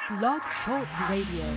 Blog Talk Radio.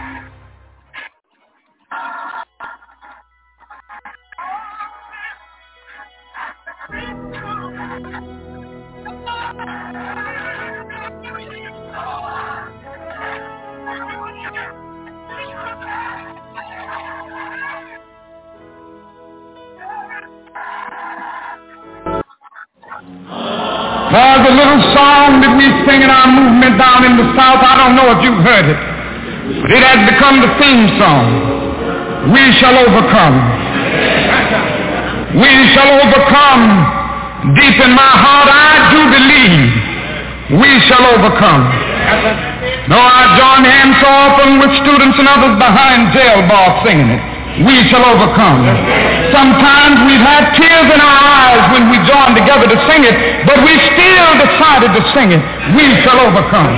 There's a little song that we sing in our movement down in the South. I don't know if you've heard it, but it has become the theme song. We shall overcome. We shall overcome. Deep in my heart, I do believe we shall overcome. Though I join hands so often with students and others behind jail bars singing it, we shall overcome. Sometimes we've had tears in our eyes when we joined together to sing it, but we still decided to sing it. We shall overcome.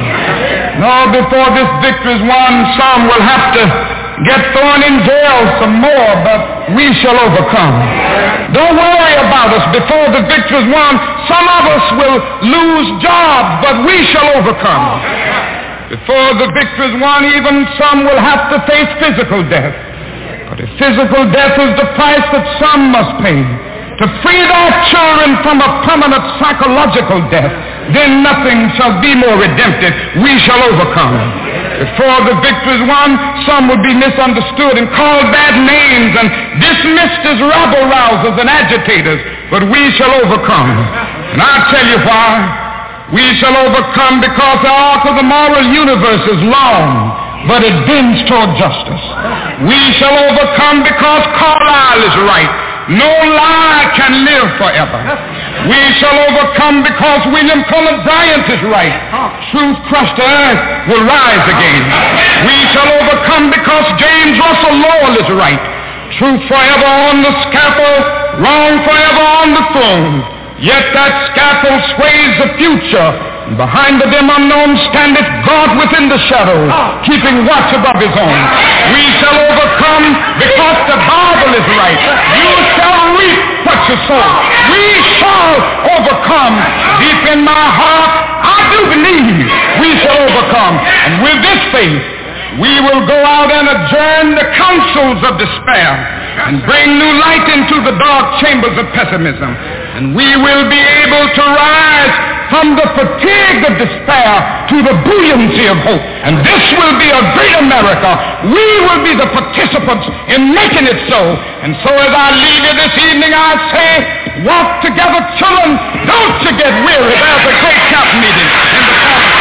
No, before this victory is won, some will have to get thrown in jail some more, but we shall overcome. Don't worry about us. Before the victory is won, some of us will lose jobs, but we shall overcome. Before the victory is won, even some will have to face physical death. But if physical death is the price that some must pay to free their children from a permanent psychological death, then nothing shall be more redemptive. We shall overcome. Before the victory is won, some will be misunderstood and called bad names and dismissed as rabble-rousers and agitators, but we shall overcome. And I'll tell you why. We shall overcome because the arc of the moral universe is long, but it bends toward justice. We shall overcome because Carlyle is right. No lie can live forever. We shall overcome because William Cullen Bryant is right. Truth crushed to earth will rise again. We shall overcome because James Russell Lowell is right. Truth forever on the scaffold, wrong forever on the throne. Yet that scaffold sways the future. Behind the dim unknown standeth God within the shadows, keeping watch above his own. We shall overcome because the Bible is right. You shall reap what you sow. We shall overcome. Deep in my heart, I do believe we shall overcome. And with this faith, we will go out and adjourn the councils of despair and bring new light into the dark chambers of pessimism. And we will be able to rise from the fatigue of despair to the buoyancy of hope. And this will be a great America. We will be the participants in making it so. And so as I leave you this evening, I say, walk together, children. Don't you get weary. There's a great camp meeting in the palace.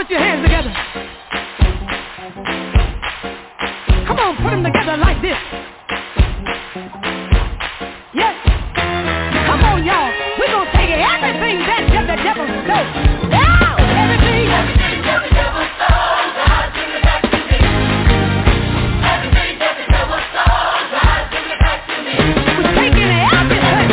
put your hands together. Come on, put them together like this. Yes. Come on, y'all. We're going to take everything that the devil stole. Now, everything that the devil stole, God, give it back to me. Everything that the devil stole, God, give it back to me. We're taking everything.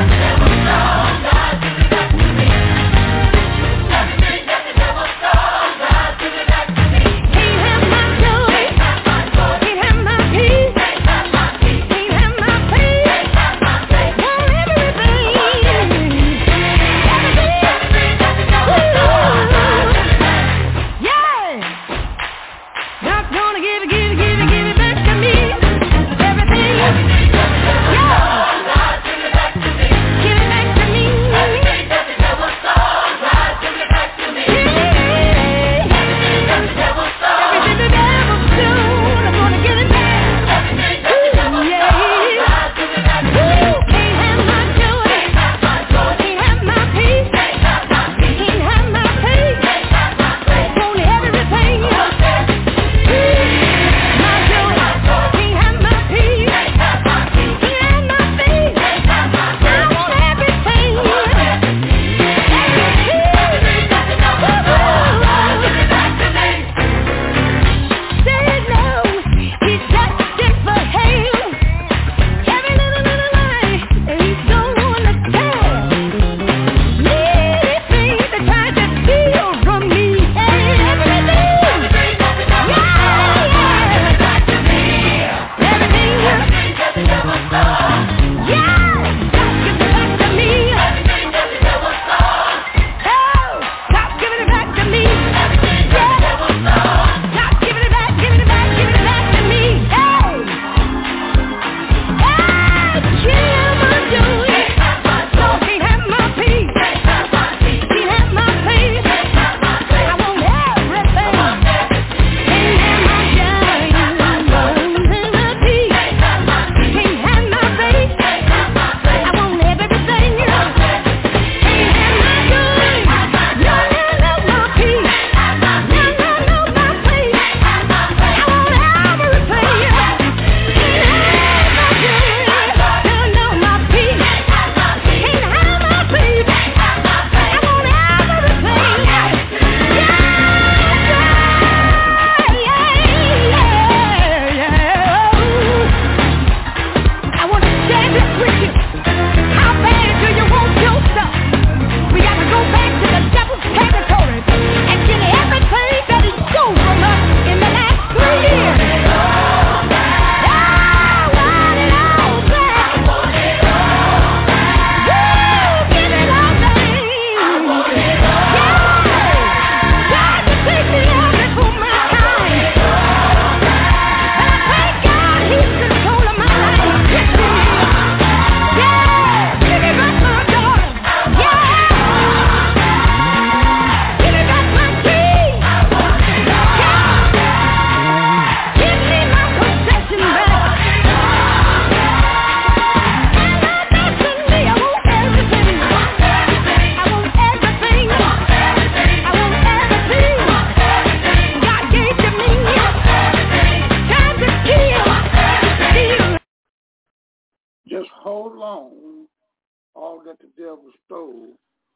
Just hold on. All that the devil stole,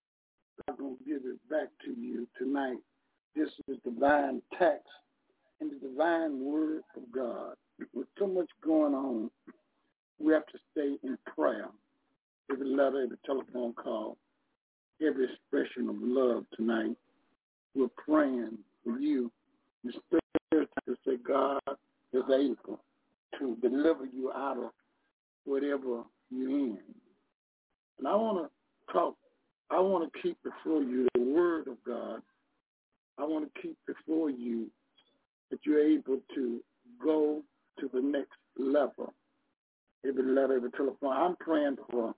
I'm going to give it back to you tonight. This is divine text and the divine word of God. With so much going on, we have to stay in prayer. Every letter, every telephone call, every expression of love tonight, we're praying for you. The Spirit to say God is able to deliver you out of whatever you're in. And I want to keep before you the word of God. I want to keep before you that you're able to go to the next level. Every letter, every telephone. I'm praying for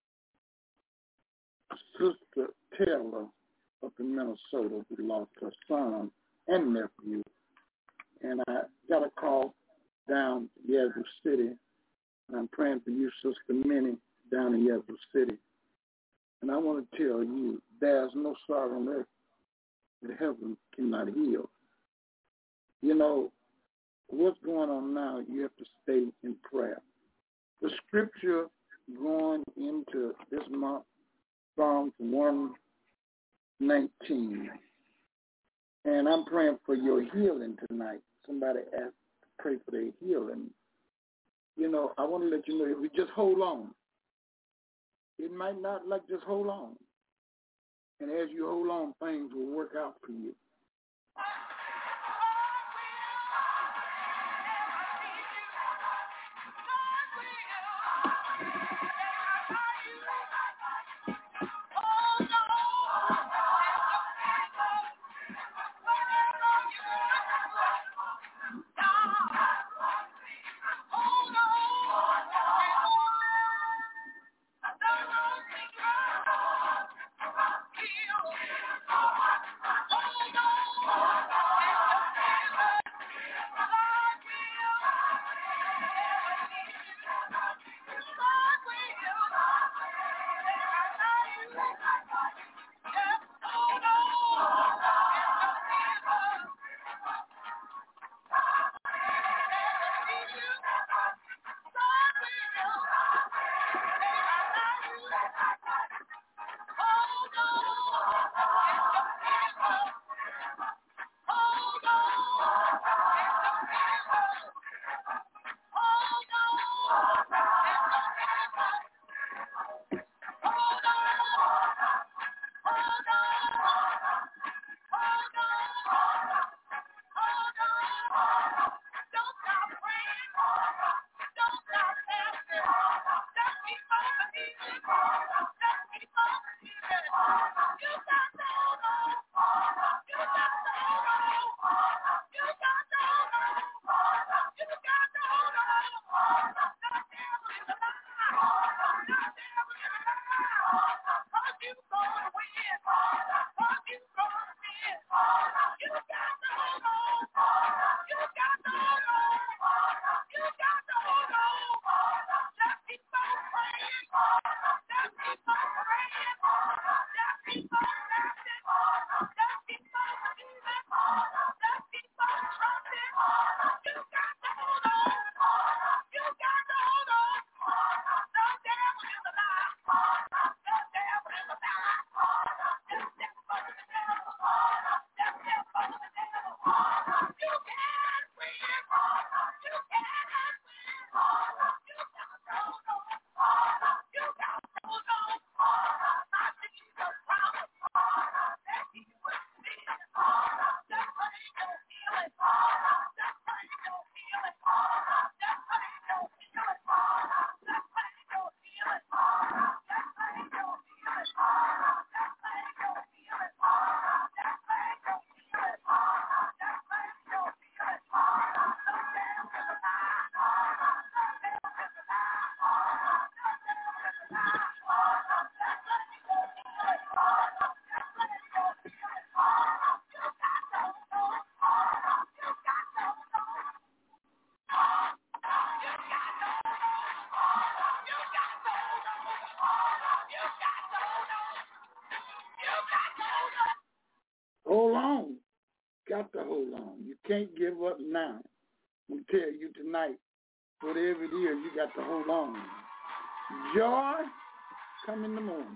Sister Taylor up in Minnesota who lost her son and nephew. And I got a call down to Yazoo City. And I'm praying for you, Sister Minnie, down in Yazoo City. And I want to tell you, there's no sorrow on earth that heaven cannot heal. You know, what's going on now, you have to stay in prayer. The scripture going into this month, Psalms 119. And I'm praying for your healing tonight. Somebody asked to pray for their healing. You know, I want to let you know, if we just hold on, it might not like just hold on. And as you hold on, things will work out for you. Hold on. Got to hold on. You can't give up now. We tell you tonight, whatever it is, you got to hold on. Joy come in the morning.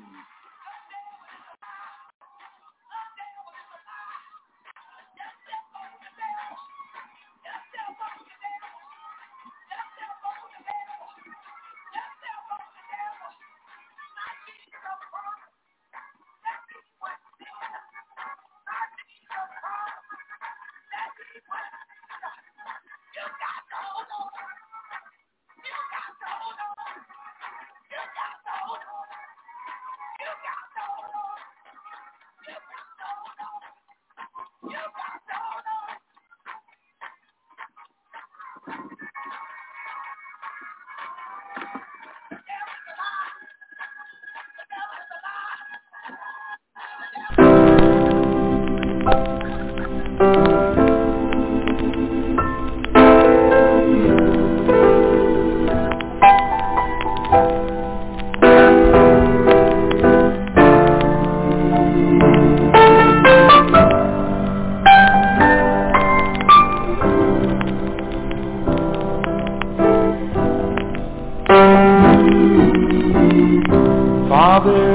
Father,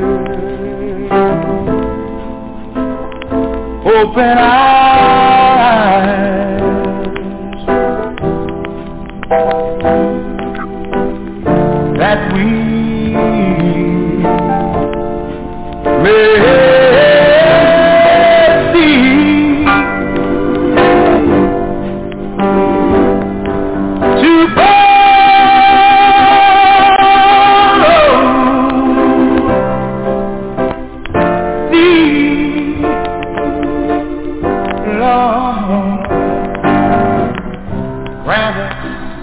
open eyes that we may see to follow thee, Lord. Grant us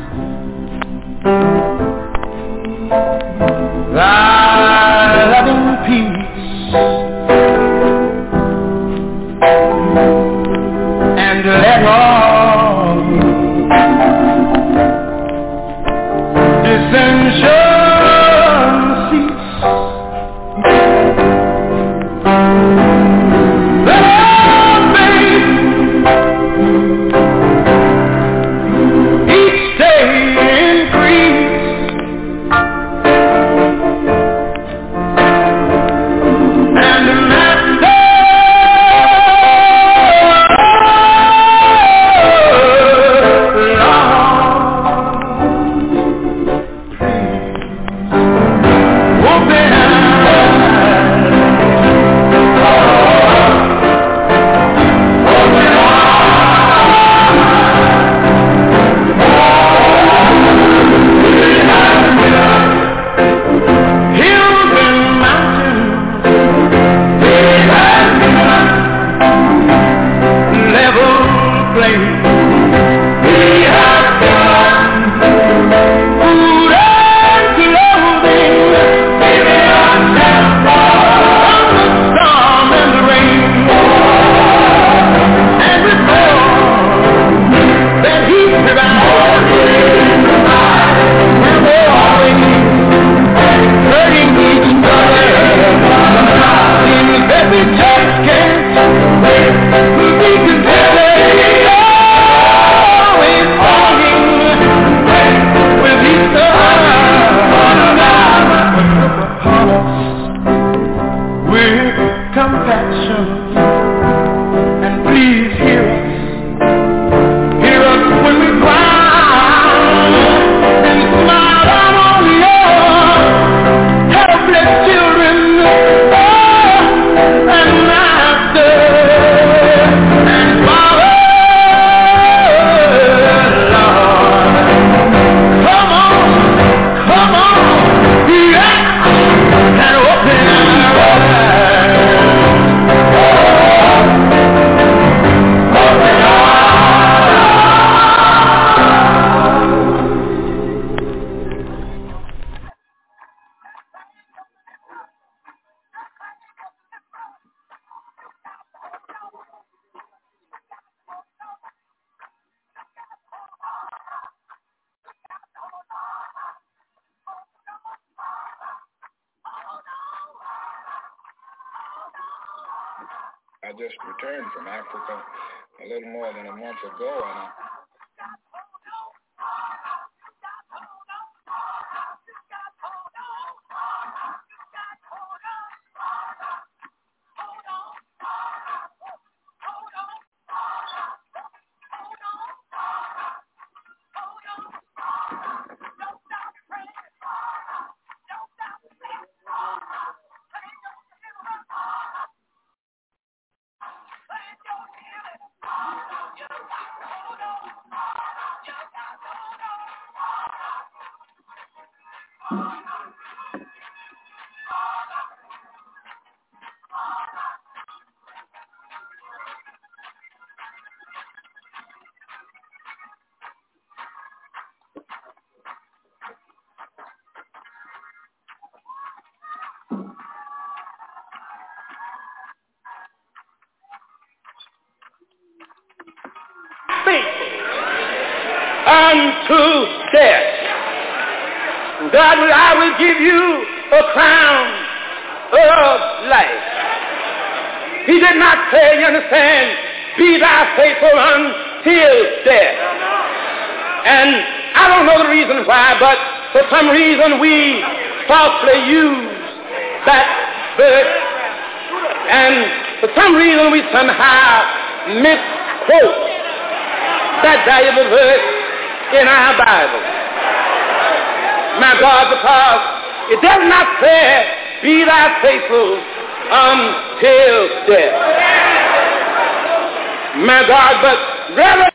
thy loving peace, and let all dissension cease. Let all faith each day increase. And Master, Lord, please open hills and mountains, level plain. We have done food and clothing, giving ourselves from the storm and the rain. And with more that He provides, and we're always hurting each other. Things that we just can't be together. Always falling with each other. But look upon us with compassion, and please hear us. Hear us when we cry, and smile down on your helpless children. And Master and Father, Lord, come on, yeah, and open our I just returned from Africa a little more than a month ago, and unto death. God, I will give you a crown of life. He did not say, you understand, be thou faithful until death. And I don't know the reason why, but for some reason we falsely use that verse, and for some reason we somehow misquote that valuable verse in our Bible. My God, because it does not say, be thou faithful until death. My God, but rather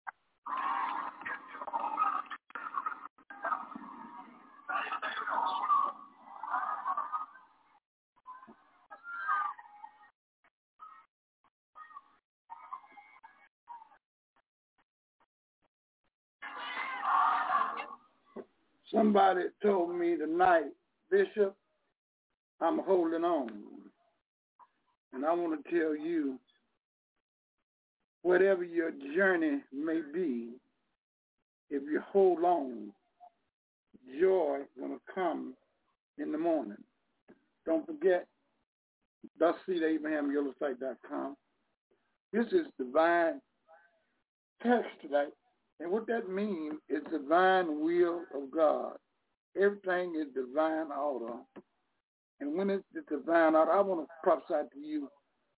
somebody told me tonight, Bishop, I'm holding on. And I want to tell you, whatever your journey may be, if you hold on, joy is going to come in the morning. Don't forget, thus see AbrahamYellowsite.com. This is divine text tonight. And what that means is divine will of God. Everything is divine order. And when it's the divine order, I want to prophesy to you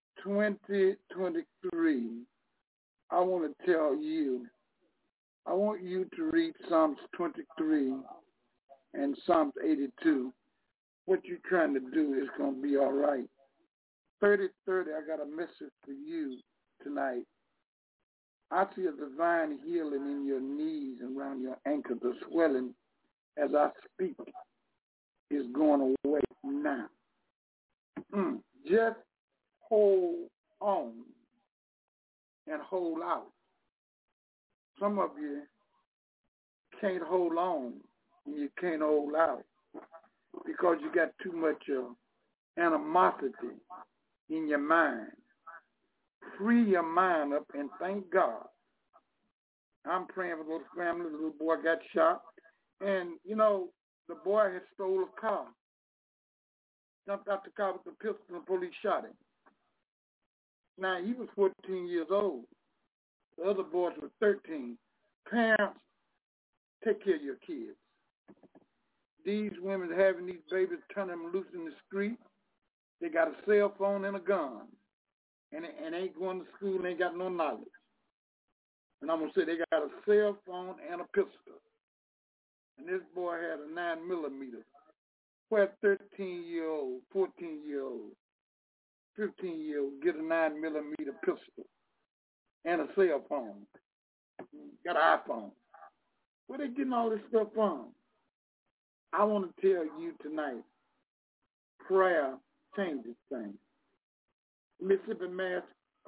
2023. I want to tell you, I want you to read Psalms 23 and Psalms 82. What you're trying to do is going to be all right. 30-30, I got a message for you tonight. I see a divine healing in your knees and around your ankles. The swelling as I speak is going away now. Just hold on and hold out. Some of you can't hold on and you can't hold out because you got too much animosity in your mind. Free your mind up and thank God. I'm praying for those families. The little boy got shot. And, you know, the boy had stole a car. Jumped out the car with a pistol and the police shot him. Now, he was 14 years old. The other boys were 13. Parents, take care of your kids. These women having these babies, turning them loose in the street. They got a cell phone and a gun. And ain't going to school and ain't got no knowledge. And I'm going to say they got a cell phone and a pistol. And this boy had a 9mm. Where a 13-year-old, 14-year-old, 15-year-old get a 9mm pistol and a cell phone. Got an iPhone. Where they getting all this stuff from? I want to tell you tonight, prayer changes things. Mississippi Mass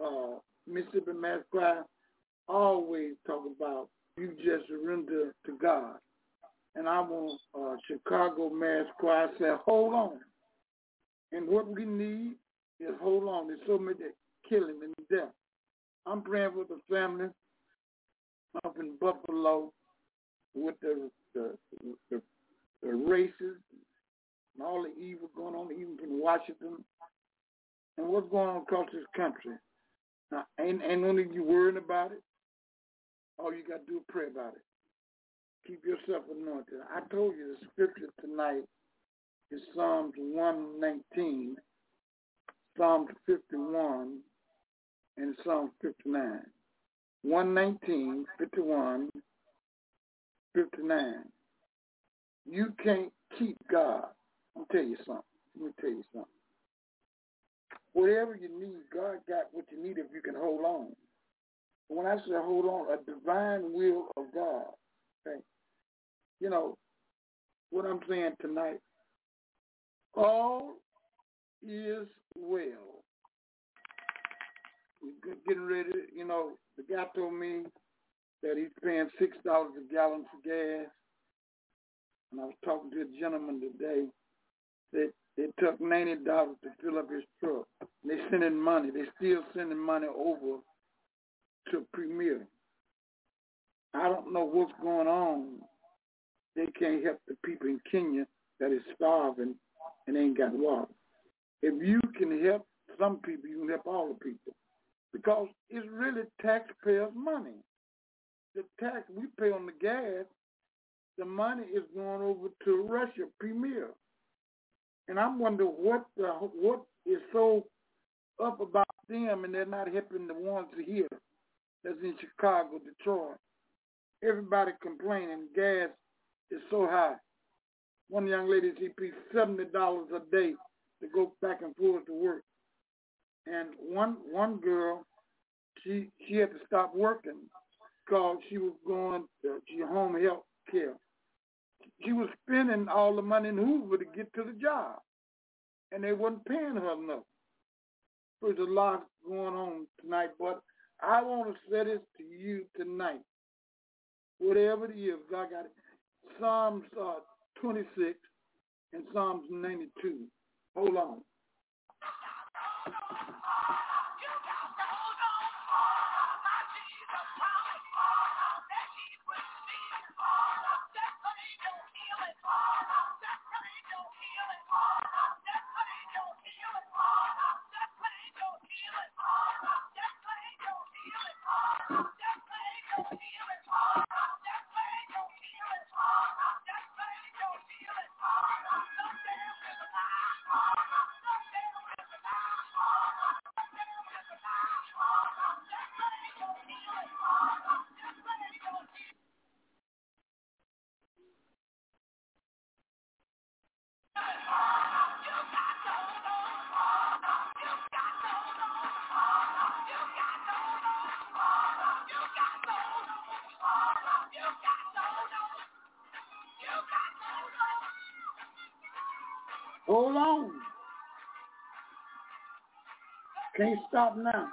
Choir always talk about you just surrender to God. And I want Chicago Mass Choir say, hold on. And what we need is hold on. There's so many killing and death. I'm praying for the family up in Buffalo with the races and all the evil going on, even in Washington. And what's going on across this country. Now, ain't none of you worrying about it. All you got to do is pray about it. Keep yourself anointed. I told you the scripture tonight is Psalms 119, Psalms 51, and Psalms 59. 119, 51, 59. You can't keep God. Let me tell you something. Whatever you need, God got what you need if you can hold on. But when I say hold on, a divine will of God. Okay? You know, what I'm saying tonight, all is well. We're getting ready, you know, the guy told me that he's paying $6 a gallon for gas. And I was talking to a gentleman today that it took $90 to fill up his truck. They sending money. They still sending money over to Premier. I don't know what's going on. They can't help the people in Kenya that is starving and ain't got water. If you can help some people, you can help all the people. Because it's really taxpayers' money. The tax we pay on the gas, the money is going over to Russia, Premier. And I'm wondering what is so up about them, and they're not helping the ones here that's in Chicago, Detroit. Everybody complaining gas is so high. One young lady, she pays $70 a day to go back and forth to work. And one girl, she had to stop working because she was going to home health care. She was spending all the money in Hoover to get to the job, and they wasn't paying her enough. There's a lot going on tonight, but I want to say this to you tonight. Whatever it is, God got it. Psalms 26 and Psalms 92. Hold on. Hold on. Can't stop now.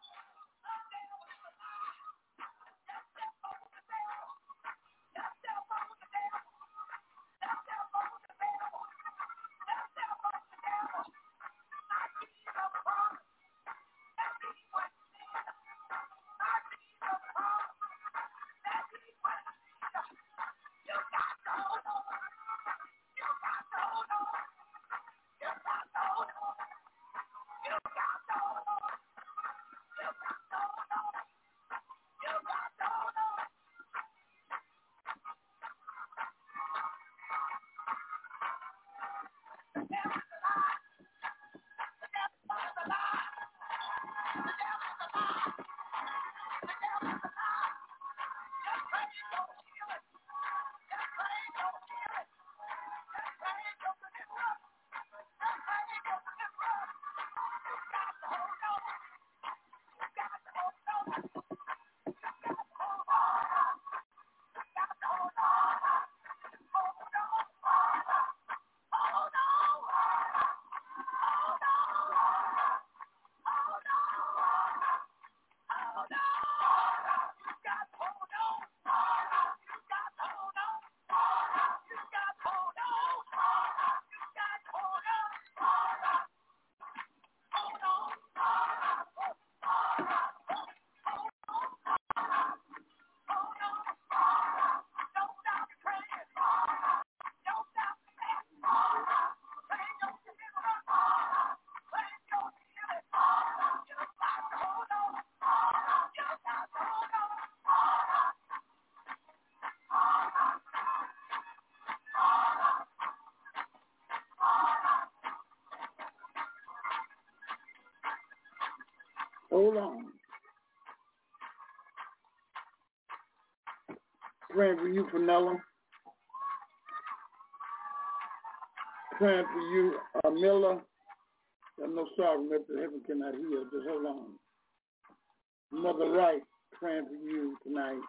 Hold on. Praying for you, Fenella. Praying for you, Miller. I'm no sorry, Mr. Heaven cannot hear. Just hold on. Mother Wright, praying for you tonight.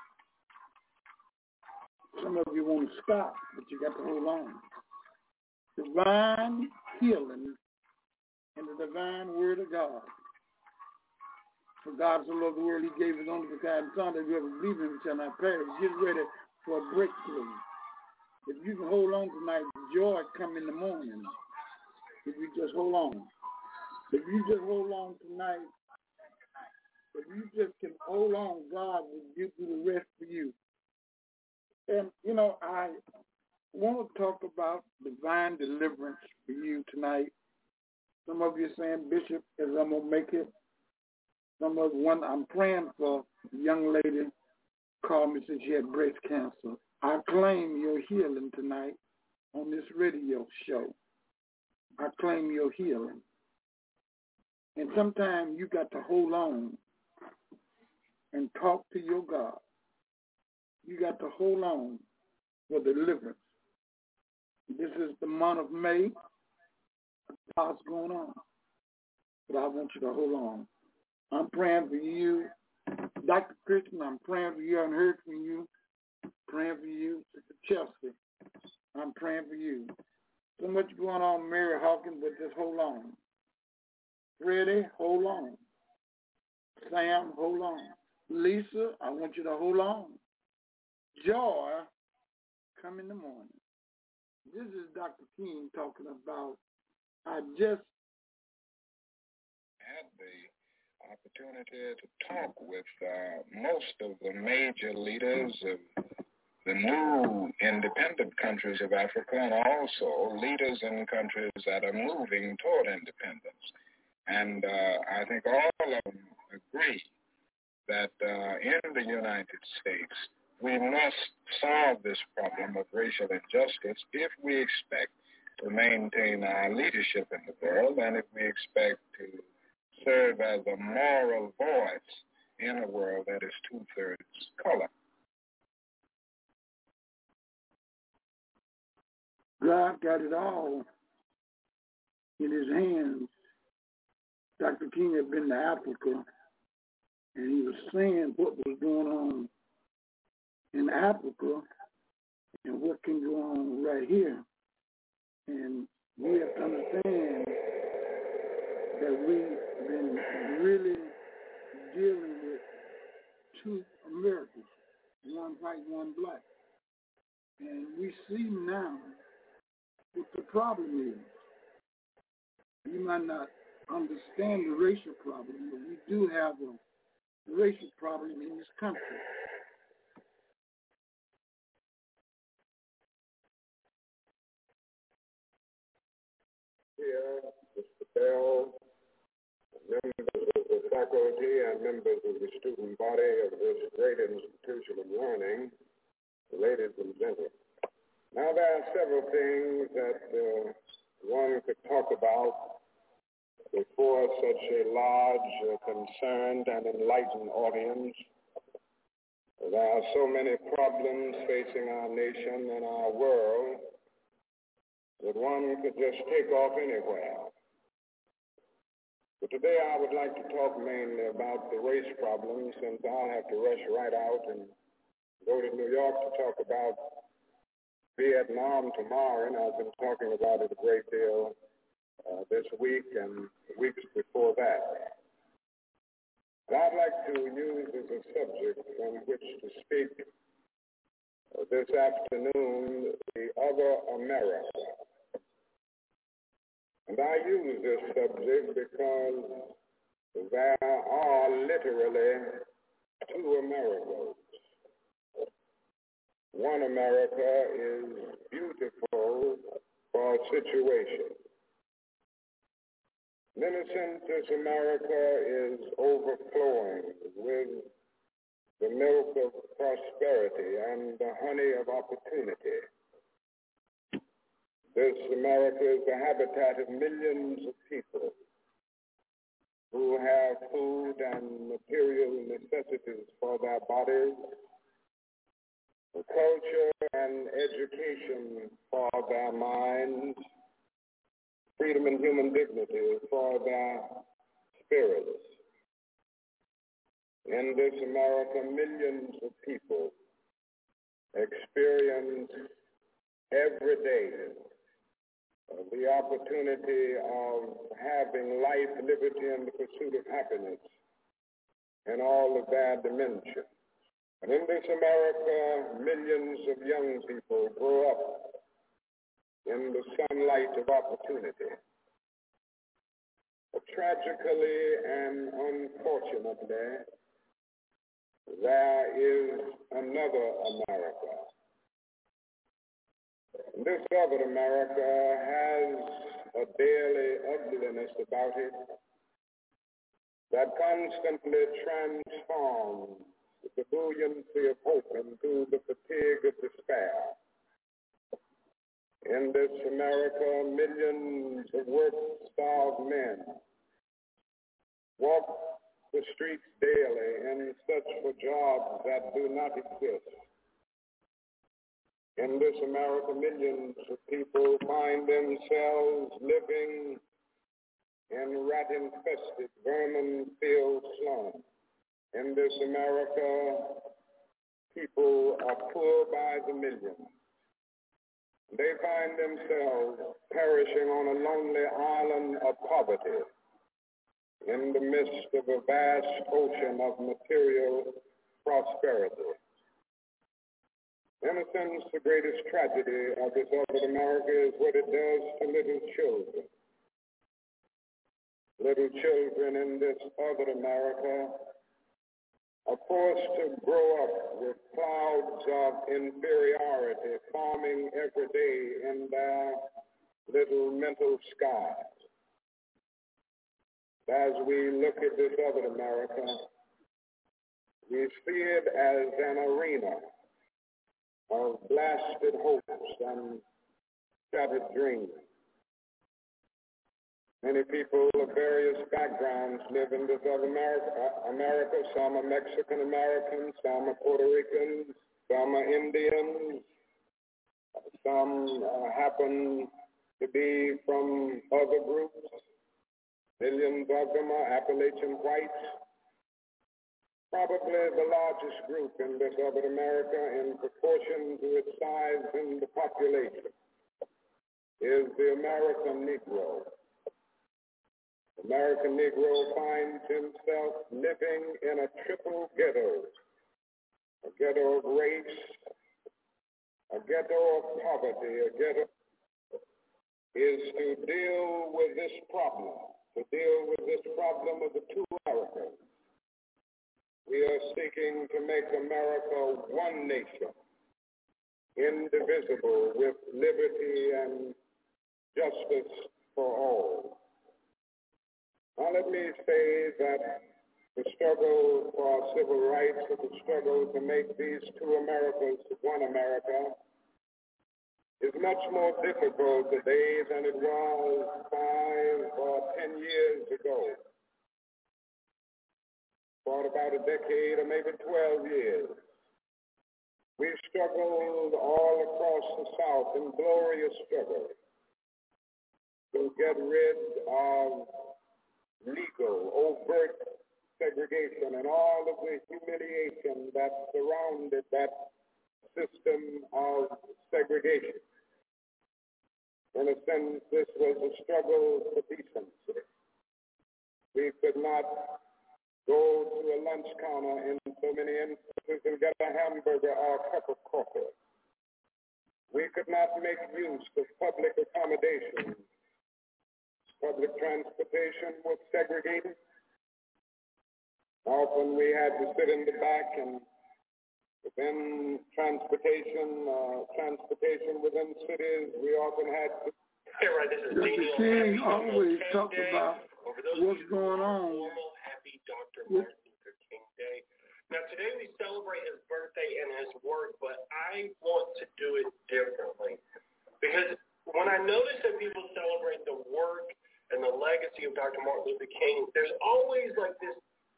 Some of you want to stop, but you got to hold on. Divine healing in the divine word of God. For God so loved the world, he gave his only begotten Son, that whoever believes in him shall not perish. Get ready for a breakthrough. If you can hold on tonight, joy come in the morning. If you just hold on. If you just hold on tonight, if you just can hold on, God will give you the rest for you. And, you know, I want to talk about divine deliverance for you tonight. Some of you are saying, Bishop, is I'm going to make it. I'm praying for a young lady called me since she had breast cancer. I claim your healing tonight on this radio show. I claim your healing. And sometimes you got to hold on and talk to your God. You got to hold on for deliverance. This is the month of May. What's going on? But I want you to hold on. I'm praying for you, Dr. Christian. I'm praying for you. I heard from you. Praying for you, Sister Chelsea. I'm praying for you. So much going on, Mary Hawkins, but just hold on. Freddie, hold on. Sam, hold on. Lisa, I want you to hold on. Joy, come in the morning. This is Dr. King talking about, I just had the opportunity to talk with most of the major leaders of the new independent countries of Africa and also leaders in countries that are moving toward independence. And I think all of them agree that in the United States, we must solve this problem of racial injustice if we expect to maintain our leadership in the world and if we expect to serve as a moral voice in a world that is two-thirds color. God got it all in his hands. Dr. King had been to Africa, and he was saying what was going on in Africa and what can go on right here. And we have to understand that we've been really dealing with two Americas, one white, one black. And we see now what the problem is. You might not understand the racial problem, but we do have a racial problem in this country. Here, Mr. Bell, members of the faculty and members of the student body of this great institution of learning, ladies and gentlemen. Now, there are several things that one could talk about before such a large, concerned, and enlightened audience. There are so many problems facing our nation and our world that one could just take off anywhere. But today I would like to talk mainly about the race problem, since I'll have to rush right out and go to New York to talk about Vietnam tomorrow, and I've been talking about it a great deal this week and weeks before that. But I'd like to use as a subject from which to speak this afternoon the other America. And I use this subject because there are literally two Americas. One America is beautiful for a situation. In a sense, this America is overflowing with the milk of prosperity and the honey of opportunity. This America is the habitat of millions of people who have food and material necessities for their bodies, culture and education for their minds, freedom and human dignity for their spirits. In this America, millions of people experience every day the opportunity of having life, liberty, and the pursuit of happiness in all of their dimensions. And in this America, millions of young people grow up in the sunlight of opportunity. But tragically and unfortunately, there is another America. This other America has a daily ugliness about it that constantly transforms the buoyancy of hope into the fatigue of despair. In this America, millions of work-starved men walk the streets daily in search for jobs that do not exist. In this America, millions of people find themselves living in rat-infested, vermin-filled slums. In this America, people are poor by the millions. They find themselves perishing on a lonely island of poverty in the midst of a vast ocean of material prosperity. In a sense, the greatest tragedy of this other America is what it does to little children. Little children in this other America are forced to grow up with clouds of inferiority forming every day in their little mental skies. As we look at this other America, we see it as an arena of blasted hopes and shattered dreams. Many people of various backgrounds live in this other America. Some are Mexican Americans, some are Puerto Ricans, some are Indians, some happen to be from other groups. Millions of them are Appalachian whites. Probably the largest group in this other America in proportion to its size in the population is the American Negro. The American Negro finds himself living in a triple ghetto, a ghetto of race, a ghetto of poverty, a ghetto is to deal with this problem. To deal with this problem of the two Americas, we are seeking to make America one nation, indivisible, with liberty and justice for all. Now let me say that the struggle for civil rights, the struggle to make these two Americas one America, is much more difficult today than it was 5 or 10 years ago. For about a decade or maybe 12 years, we struggled all across the South in glorious struggle to get rid of legal, overt segregation and all of the humiliation that surrounded that system of segregation. In a sense, this was a struggle for decency. We could not go to a lunch counter in so many instances and get a hamburger or a cup of coffee. We could not make use of public accommodations. Public transportation was segregated. Often we had to sit in the back, and within transportation within cities, we often had to. Hey, right, this is Dr. King always talks about what's going on. Happy Dr. Martin Luther King Day. Now, today we celebrate his birthday and his work, but I want to do it differently. Because when I notice that people celebrate the work and the legacy of Dr. Martin Luther King, there's always like this.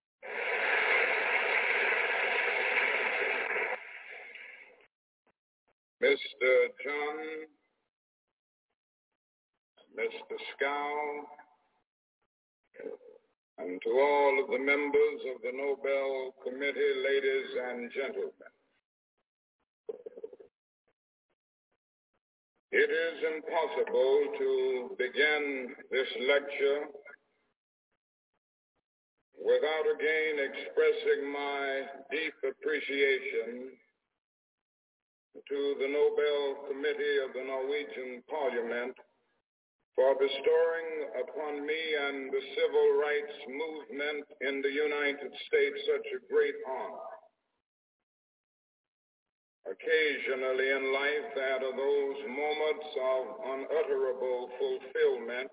Mr. John, Mr. Scow, and to all of the members of the Nobel Committee, ladies and gentlemen. It is impossible to begin this lecture without again expressing my deep appreciation to the Nobel Committee of the Norwegian Parliament for bestowing upon me and the civil rights movement in the United States such a great honor. Occasionally in life, there are those moments of unutterable fulfillment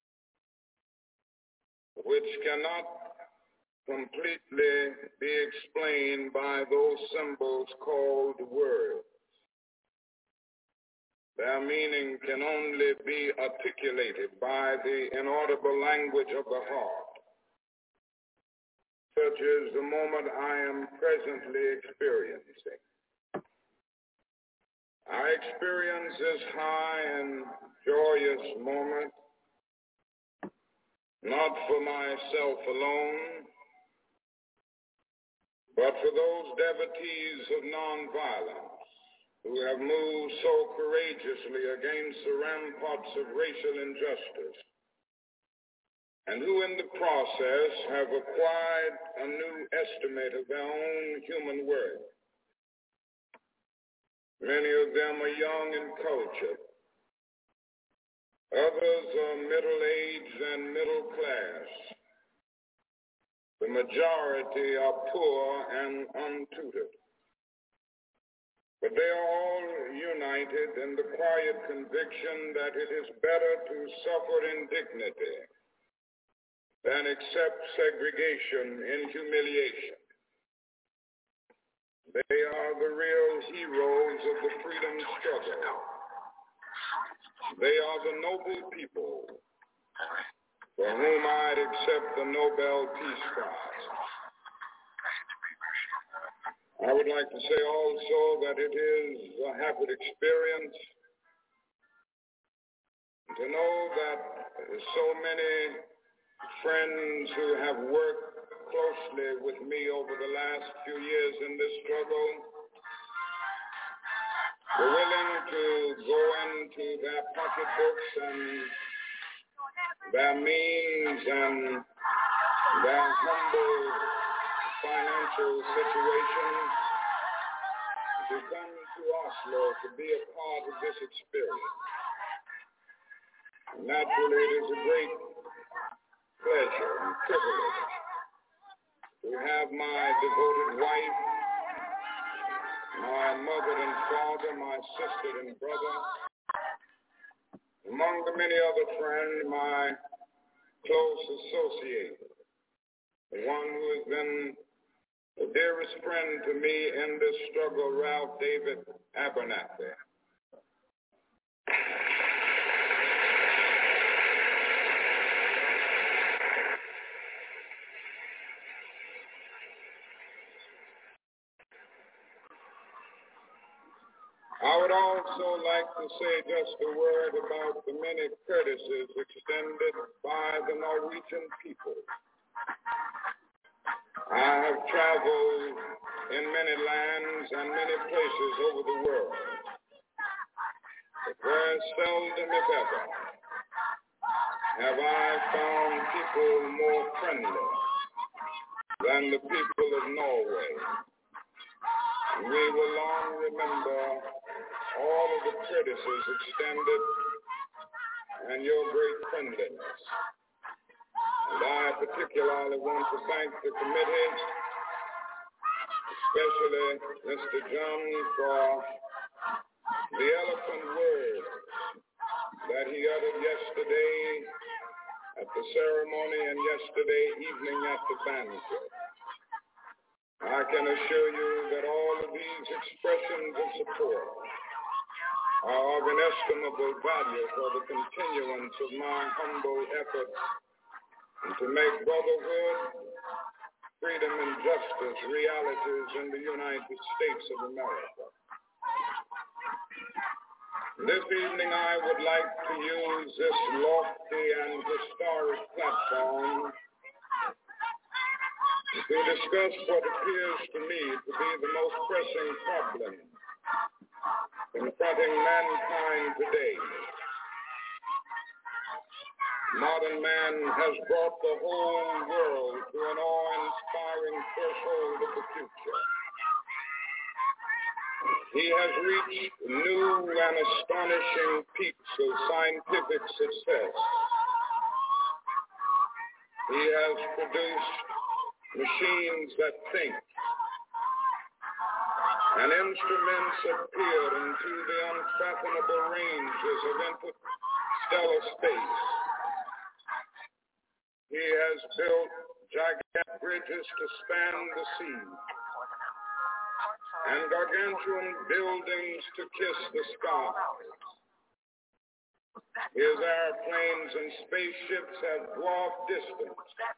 which cannot completely be explained by those symbols called words. Their meaning can only be articulated by the inaudible language of the heart. Such is the moment I am presently experiencing. I experience this high and joyous moment not for myself alone, but for those devotees of nonviolence who have moved so courageously against the ramparts of racial injustice, and who in the process have acquired a new estimate of their own human worth. Many of them are young and cultured. Others are middle-aged and middle class. The majority are poor and untutored. But they are all united in the quiet conviction that it is better to suffer indignity than accept segregation in humiliation. They are the real heroes of the freedom struggle. They are the noble people for whom I'd accept the Nobel Peace Prize. I would like to say also that it is a happy experience to know that so many friends who have worked closely with me over the last few years in this struggle were willing to go into their pocketbooks and their means and their humble financial situations to come to Oslo to be a part of this experience. Naturally, it is a great pleasure and privilege to have my devoted wife, my mother and father, my sister and brother, among the many other friends, my close associate, the one who has been the dearest friend to me in this struggle, Ralph David Abernathy. I would also like to say just a word about the many courtesies extended by the Norwegian people. I have traveled in many lands and many places over the world, but very seldom, if ever, have I found people more friendly than the people of Norway. We will long remember all of the courtesies extended and your great friendliness. And I particularly want to thank the committee, especially Mr. John, for the eloquent words that he uttered yesterday at the ceremony and yesterday evening at the banquet. I can assure you that all of these expressions of support are of inestimable value for the continuance of my humble efforts to make brotherhood, freedom, and justice realities in the United States of America. This evening I would like to use this lofty and historic platform to discuss what appears to me to be the most pressing problem confronting mankind today. Modern man has brought the whole world to an awe-inspiring threshold of the future. He has reached new and astonishing peaks of scientific success. He has produced machines that think, and instruments that peer into the unfathomable ranges of interstellar space. He has built gigantic bridges to span the sea and gargantuan buildings to kiss the sky. His airplanes and spaceships have dwarfed distance,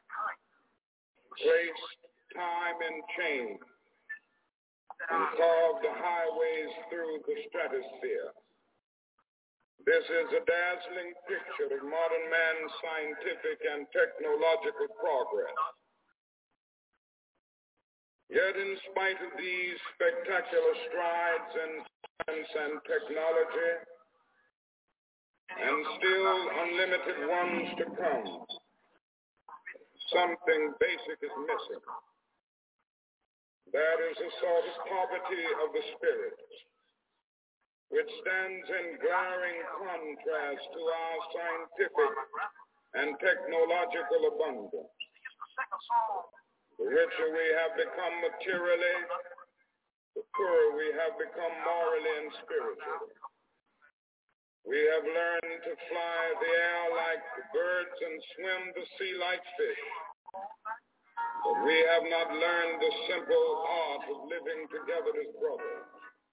placed time in chains, and carved the highways through the stratosphere. This is a dazzling picture of modern man's scientific and technological progress. Yet in spite of these spectacular strides in science and technology, and still unlimited ones to come, something basic is missing. That is a sort of poverty of the spirit, which stands in glaring contrast to our scientific and technological abundance. The richer we have become materially, the poorer we have become morally and spiritually. We have learned to fly the air like birds and swim the sea like fish. But we have not learned the simple art of living together as brothers.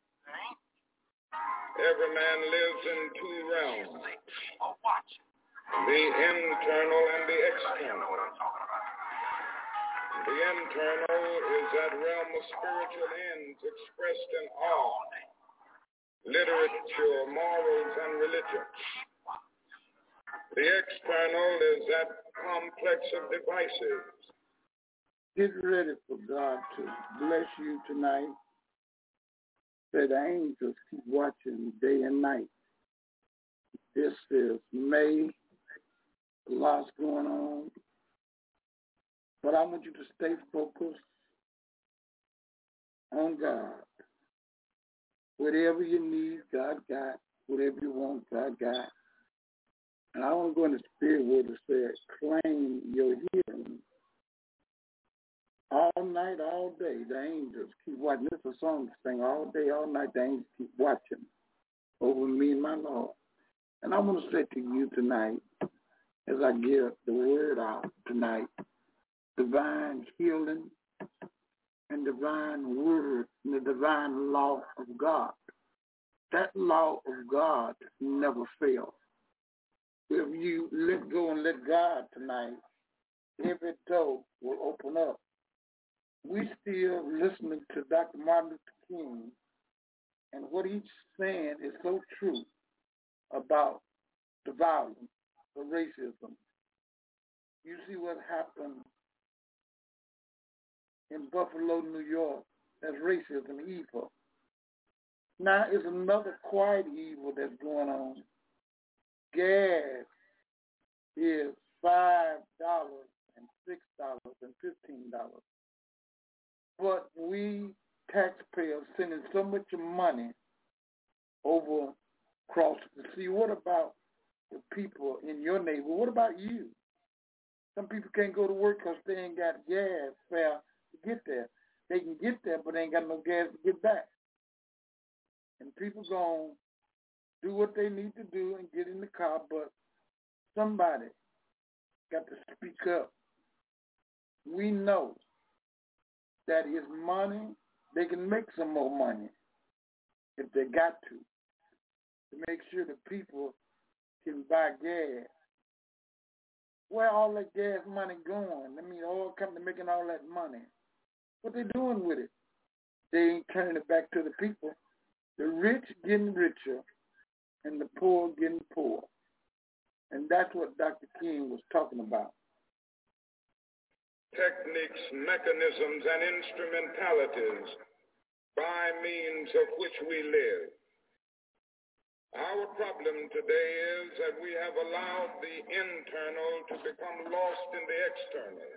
Every man lives in two realms, the internal and the external. The internal is that realm of spiritual ends expressed in art, literature, morals, and religion. The external is that complex of devices. Get ready for God to bless you tonight. Say the angels keep watching day and night. This is May. Lots going on. But I want you to stay focused on God. Whatever you need, God got. Whatever you want, God got. And I want to go in the spirit where it says, claim your healing. All night, all day, the angels keep watching. This is a song to sing all day, all night. The angels keep watching over me and my Lord. And I want to say to you tonight, as I give the word out tonight, divine healing and divine word and the divine law of God. That law of God never fails. If you let go and let God tonight, every door will open up. We still listening to Dr. Martin Luther King, and what he's saying is so true about the violence, the racism. You see what happened in Buffalo, New York, that's racism, evil. Now is another quiet evil that's going on. Gas is $5 and $6 and $15. But we taxpayers sending so much money over across the sea. What about the people in your neighborhood? What about you? Some people can't go to work because they ain't got gas fare to get there. They can get there, but they ain't got no gas to get back. And people going to do what they need to do and get in the car, but somebody got to speak up. We know that is money. They can make some more money if they got to make sure the people can buy gas. Where all that gas money going? I mean, oil company making all that money. What they doing with it? They ain't turning it back to the people. The rich getting richer and the poor getting poor. And that's what Dr. King was talking about. Techniques, mechanisms, and instrumentalities by means of which we live. Our problem today is that we have allowed the internal to become lost in the external.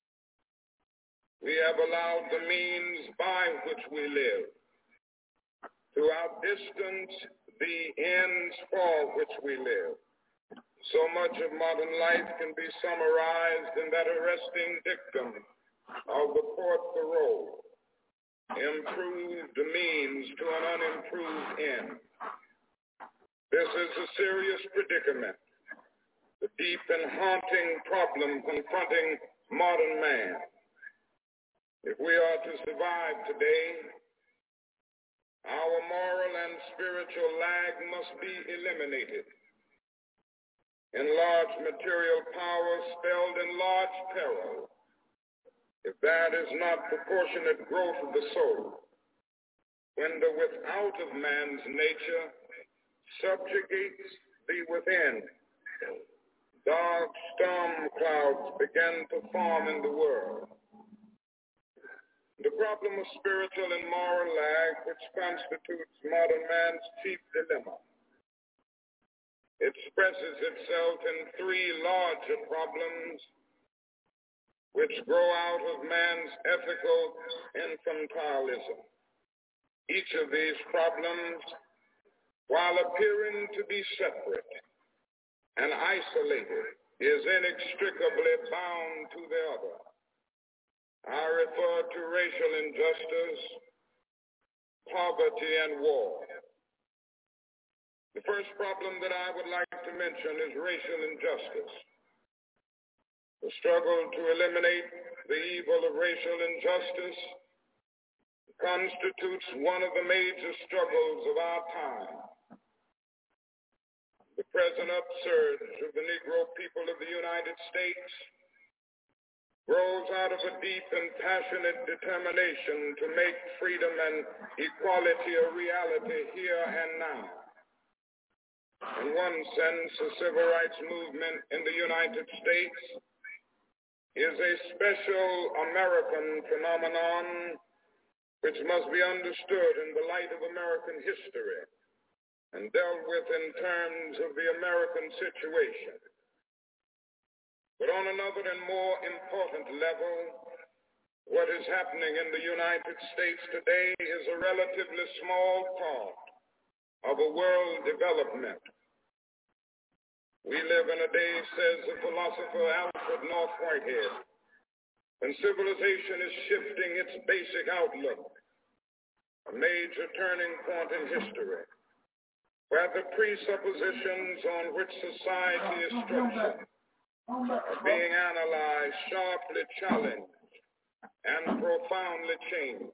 We have allowed the means by which we live to outdistance the ends for which we live. So much of modern life can be summarized in that arresting dictum of the fourth parole: improve the means to an unimproved end. This is a serious predicament, the deep and haunting problem confronting modern man. If we are to survive today, our moral and spiritual lag must be eliminated. enlarged material power spelled enlarged peril, if that is not proportionate growth of the soul, when the without of man's nature subjugates the within. Dark storm clouds begin to form in the world. The problem of spiritual and moral lag, which constitutes modern man's chief dilemma, expresses itself in three larger problems which grow out of man's ethical infantilism. Each of these problems, while appearing to be separate and isolated, is inextricably bound to the other. I refer to racial injustice, poverty, and war. The first problem that I would like to mention is racial injustice. The struggle to eliminate the evil of racial injustice constitutes one of the major struggles of our time. The present upsurge of the Negro people of the United States grows out of a deep and passionate determination to make freedom and equality a reality here and now. In one sense, the civil rights movement in the United States is a special American phenomenon which must be understood in the light of American history and dealt with in terms of the American situation. But on another and more important level, what is happening in the United States today is a relatively small part of a world development. We live in a day, says the philosopher Alfred North Whitehead, when civilization is shifting its basic outlook, a major turning point in history, where the presuppositions on which society is structured are being analyzed, sharply challenged, and profoundly changed.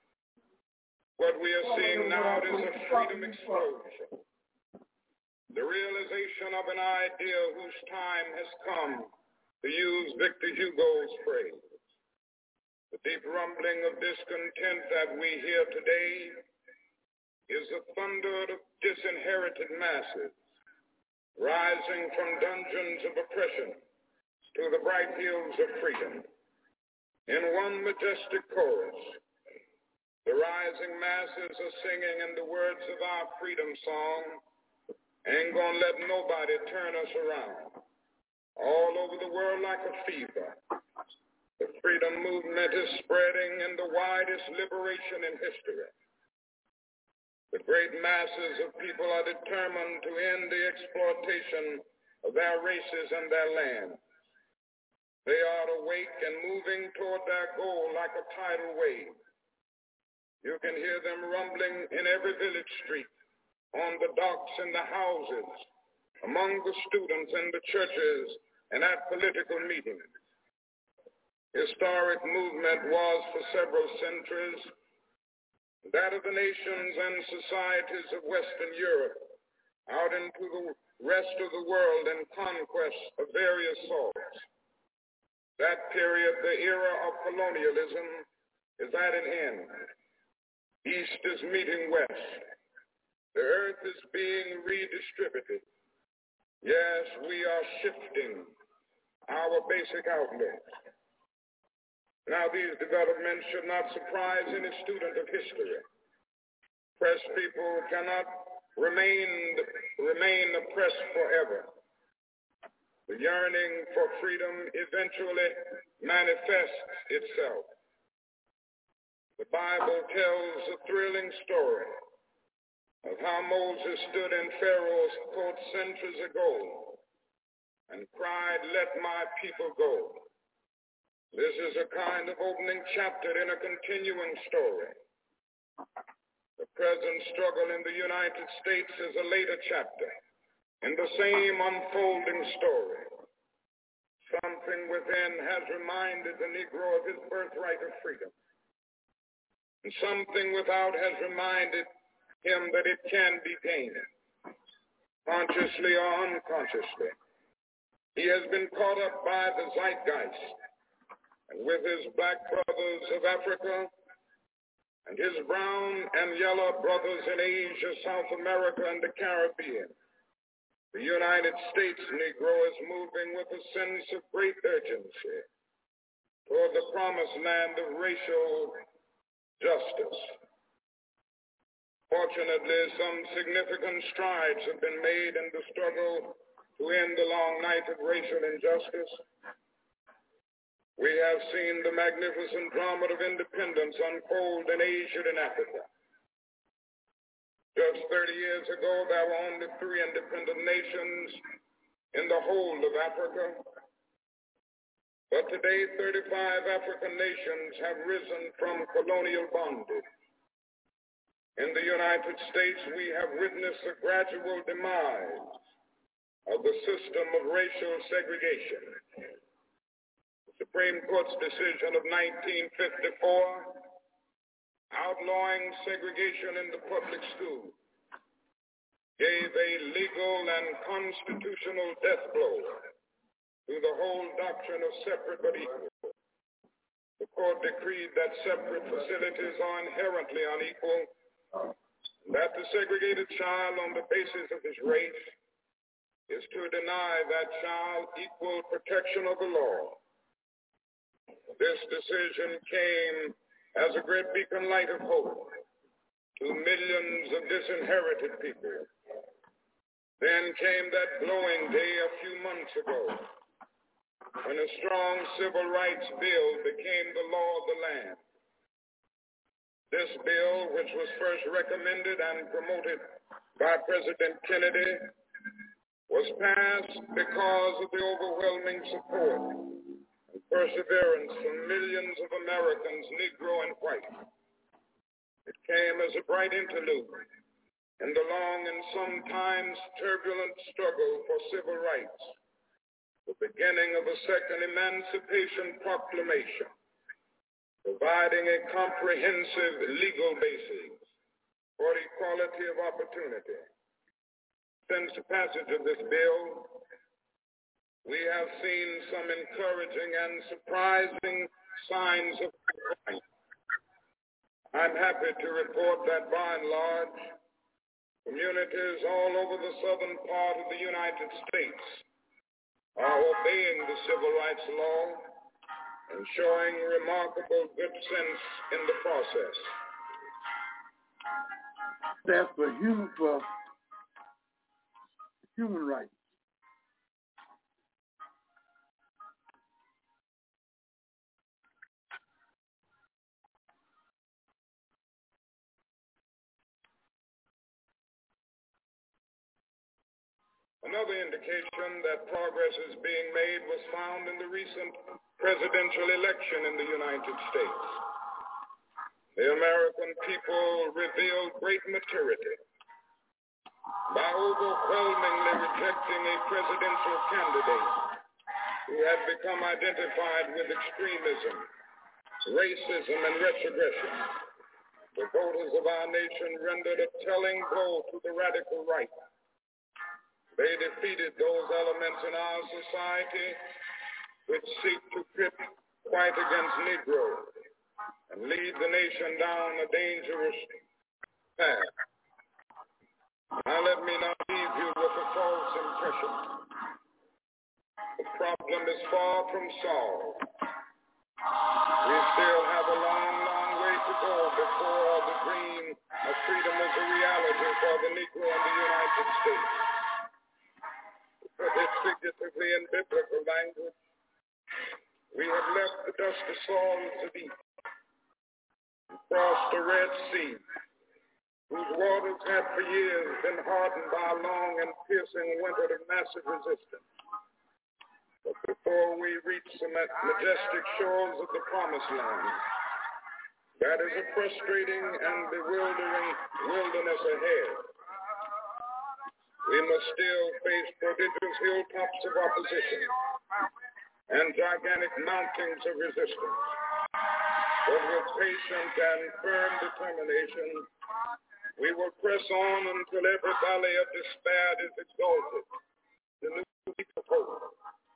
What we are seeing now is a freedom explosion, the realization of an idea whose time has come, to use Victor Hugo's phrase. The deep rumbling of discontent that we hear today is the thunder of disinherited masses rising from dungeons of oppression to the bright hills of freedom. In one majestic chorus, the rising masses are singing in the words of our freedom song, "Ain't gonna let nobody turn us around." All over the world like a fever, the freedom movement is spreading in the widest liberation in history. The great masses of people are determined to end the exploitation of their races and their land. They are awake and moving toward their goal like a tidal wave. You can hear them rumbling in every village street, on the docks and the houses, among the students in the churches and at political meetings. Historic movement was for several centuries that of the nations and societies of Western Europe out into the rest of the world in conquests of various sorts. That period, the era of colonialism, is at an end. East is meeting West. The earth is being redistributed. Yes, we are shifting our basic outlook. Now, these developments should not surprise any student of history. Oppressed people cannot remain oppressed forever. The yearning for freedom eventually manifests itself. The Bible tells a thrilling story of how Moses stood in Pharaoh's court centuries ago and cried, "Let my people go." This is a kind of opening chapter in a continuing story. The present struggle in the United States is a later chapter in the same unfolding story. Something within has reminded the Negro of his birthright of freedom. And something without has reminded him that it can be gained, consciously or unconsciously. He has been caught up by the zeitgeist, and with his black brothers of Africa and his brown and yellow brothers in Asia, South America, and the Caribbean, the United States Negro is moving with a sense of great urgency toward the promised land of racial justice. Fortunately, some significant strides have been made in the struggle to end the long night of racial injustice. We have seen the magnificent drama of independence unfold in Asia and Africa. Just 30 years ago, there were only 3 independent nations in the whole of Africa. But today, 35 African nations have risen from colonial bondage. In the United States, we have witnessed the gradual demise of the system of racial segregation. The Supreme Court's decision of 1954 outlawing segregation in the public school gave a legal and constitutional death blow to the whole doctrine of separate but equal. The court decreed that separate facilities are inherently unequal, that to segregate a child on the basis of his race is to deny that child equal protection of the law. This decision came as a great beacon light of hope to millions of disinherited people. Then came that glowing day a few months ago when a strong civil rights bill became the law of the land. This bill, which was first recommended and promoted by President Kennedy, was passed because of the overwhelming support and perseverance from millions of Americans, Negro and white. It came as a bright interlude in the long and sometimes turbulent struggle for civil rights, the beginning of a second Emancipation Proclamation, providing a comprehensive legal basis for equality of opportunity. Since the passage of this bill, we have seen some encouraging and surprising signs of life. I'm happy to report that by and large, communities all over the southern part of the United States are obeying the civil rights law and showing remarkable good sense in the process. That's for human rights. Another indication that progress is being made was found in the recent presidential election in the United States. The American people revealed great maturity by overwhelmingly rejecting a presidential candidate who had become identified with extremism, racism, and retrogression. The voters of our nation rendered a telling blow to the radical right. They defeated those elements in our society which seek to pit white against Negro and lead the nation down a dangerous path. Now let me not leave you with a false impression. The problem is far from solved. We still have a long, long way to go before the dream of freedom is a reality for the Negro in the United States. To put it figuratively in biblical language, we have left the dusty soils of Egypt and crossed the Red Sea, whose waters have for years been hardened by a long and piercing winter of massive resistance. But before we reach the majestic shores of the Promised Land, that is a frustrating and bewildering wilderness ahead. We must still face prodigious hilltops of opposition and gigantic mountains of resistance. But with patient and firm determination, we will press on until every valley of despair is exalted. The new peak of hope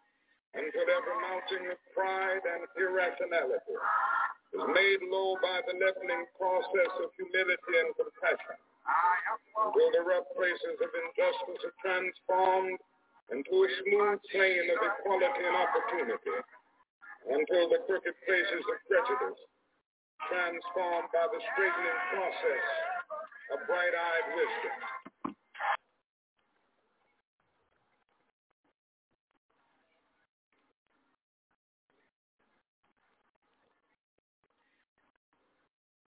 ever mounting of pride and irrationality is made low by the leveling process of humility and compassion, until the rough places of injustice are transformed into a smooth plain of equality and opportunity, until the crooked places of prejudice transformed by the straightening process of bright-eyed wisdom.